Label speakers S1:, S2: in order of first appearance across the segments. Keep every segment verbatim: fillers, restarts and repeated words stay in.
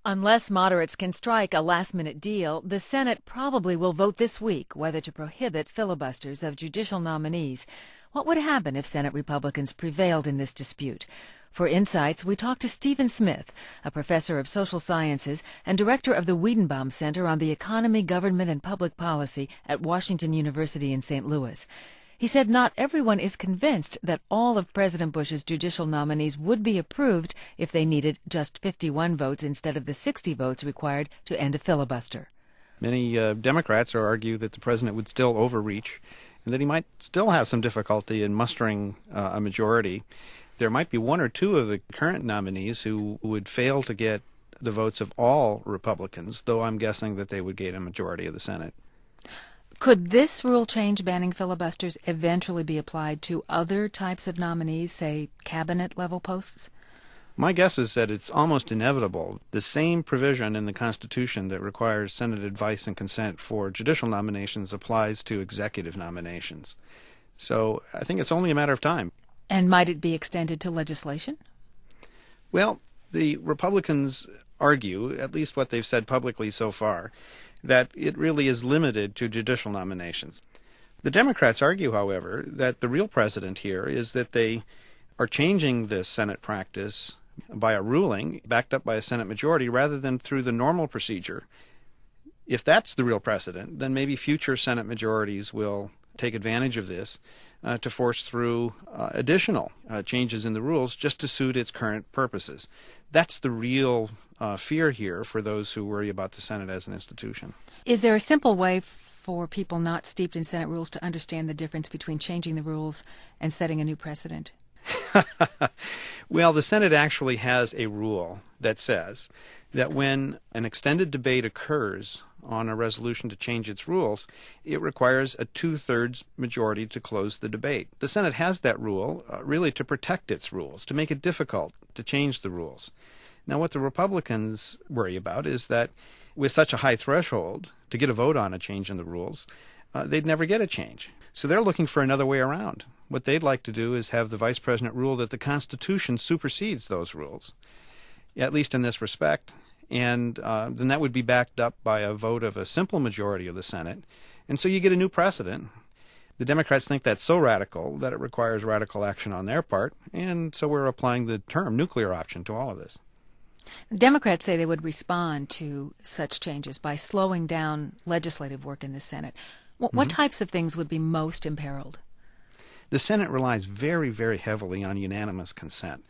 S1: Unless moderates can strike a last-minute deal, the Senate probably will vote this week whether to prohibit filibusters of judicial nominees. What would happen if Senate Republicans prevailed in this dispute? For insights, we talked to Stephen Smith, a professor of social sciences and director of the Wiedenbaum Center on the Economy, Government, and Public Policy at Washington University in Saint Louis. He said not everyone is convinced that all of President Bush's judicial nominees would be approved if they needed just fifty-one votes instead of the sixty votes required to end a filibuster.
S2: Many uh, Democrats argue that the president would still overreach and that he might still have some difficulty in mustering uh, a majority. There might be one or two of the current nominees who would fail to get the votes of all Republicans, though I'm guessing that they would gain a majority of the Senate.
S1: Could this rule change banning filibusters eventually be applied to other types of nominees, say cabinet-level posts?
S2: My guess is that it's almost inevitable. The same provision in the Constitution that requires Senate advice and consent for judicial nominations applies to executive nominations. So I think it's only a matter of time.
S1: And might it be extended to legislation?
S2: Well, the Republicans argue, at least what they've said publicly so far, that it really is limited to judicial nominations. The Democrats argue, however, that the real precedent here is that they are changing this Senate practice by a ruling backed up by a Senate majority rather than through the normal procedure. If that's the real precedent, then maybe future Senate majorities will take advantage of this uh, to force through uh, additional uh, changes in the rules just to suit its current purposes. That's the real uh, fear here for those who worry about the Senate as an institution.
S1: Is there a simple way for people not steeped in Senate rules to understand the difference between changing the rules and setting a new precedent?
S2: Well, the Senate actually has a rule that says that when an extended debate occurs on a resolution to change its rules, it requires a two-thirds majority to close the debate. The Senate has that rule uh, really to protect its rules, to make it difficult to change the rules. Now, what the Republicans worry about is that with such a high threshold to get a vote on a change in the rules, uh, they'd never get a change. So they're looking for another way around. What they'd like to do is have the vice president rule that the Constitution supersedes those rules, at least in this respect. And uh, then that would be backed up by a vote of a simple majority of the Senate. And so you get a new precedent. The Democrats think that's so radical that it requires radical action on their part. And so we're applying the term nuclear option to all of this.
S1: Democrats say they would respond to such changes by slowing down legislative work in the Senate. What, mm-hmm. what types of things would be most imperiled?
S2: The Senate relies very, very heavily on unanimous consent.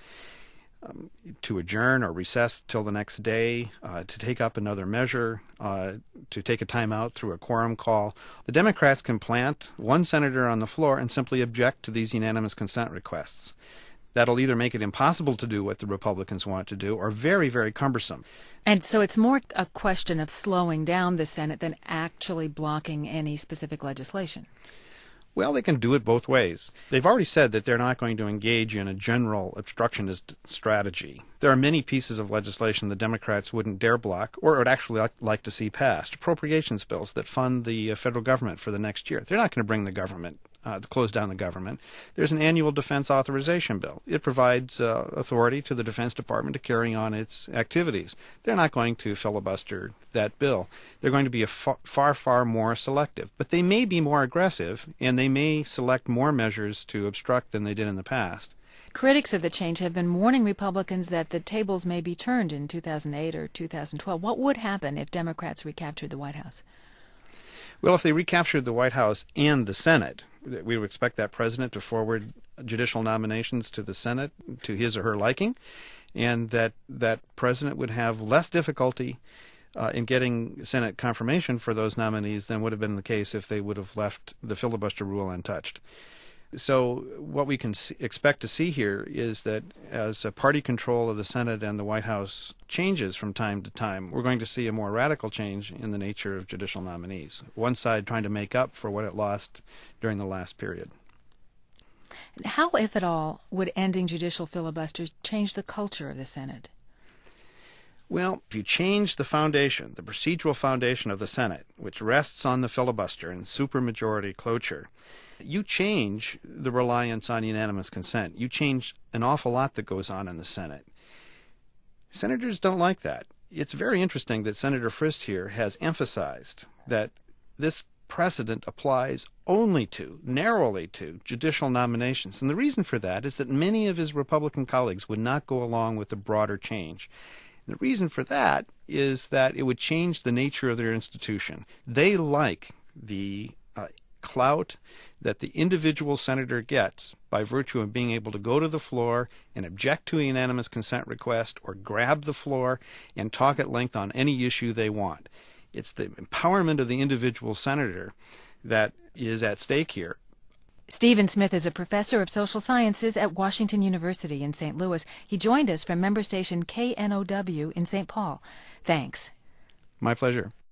S2: Um, to adjourn or recess till the next day, uh, to take up another measure, uh, to take a timeout through a quorum call. The Democrats can plant one senator on the floor and simply object to these unanimous consent requests. That'll either make it impossible to do what the Republicans want to do or very, very cumbersome.
S1: And so it's more a question of slowing down the Senate than actually blocking any specific legislation.
S2: Well, they can do it both ways. They've already said that they're not going to engage in a general obstructionist strategy. There are many pieces of legislation the Democrats wouldn't dare block or would actually like to see passed. Appropriations bills that fund the federal government for the next year. They're not going to bring the government, uh, close down the government. There's an annual defense authorization bill. It provides uh, authority to the Defense Department to carry on its activities. They're not going to filibuster that bill. They're going to be a far, far, far more selective. But they may be more aggressive, and they may select more measures to obstruct than they did in the past.
S1: Critics of the change have been warning Republicans that the tables may be turned in two thousand eight or two thousand twelve. What would happen if Democrats recaptured the White House?
S2: Well, if they recaptured the White House and the Senate, we would expect that president to forward judicial nominations to the Senate to his or her liking, and that that president would have less difficulty uh, in getting Senate confirmation for those nominees than would have been the case if they would have left the filibuster rule untouched. So what we can see, expect to see here is that as a party control of the Senate and the White House changes from time to time, we're going to see a more radical change in the nature of judicial nominees. One side trying to make up for what it lost during the last period.
S1: How, if at all, would ending judicial filibusters change the culture of the Senate?
S2: Well, if you change the foundation, the procedural foundation of the Senate, which rests on the filibuster and supermajority cloture, you change the reliance on unanimous consent. You change an awful lot that goes on in the Senate. Senators don't like that. it's very interesting that Senator Frist here has emphasized that this precedent applies only to, narrowly to, judicial nominations. And the reason for that is that many of his Republican colleagues would not go along with the broader change. And the reason for that is that it would change the nature of their institution. They like the uh, clout that the individual senator gets by virtue of being able to go to the floor and object to a unanimous consent request or grab the floor and talk at length on any issue they want. It's the empowerment of the individual senator that is at stake here.
S1: Stephen Smith is a professor of social sciences at Washington University in Saint Louis. He joined us from member station K N O W in Saint Paul. Thanks.
S2: My pleasure.